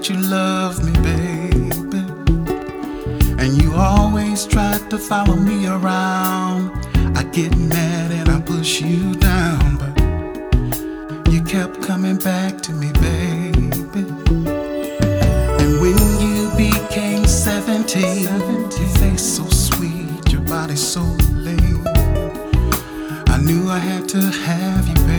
that you love me, baby. And you always tried to follow me around. I get mad and I push you down, but you kept coming back to me, baby. And when you became 17, your face so sweet, your body so lame, I knew I had to have you, baby.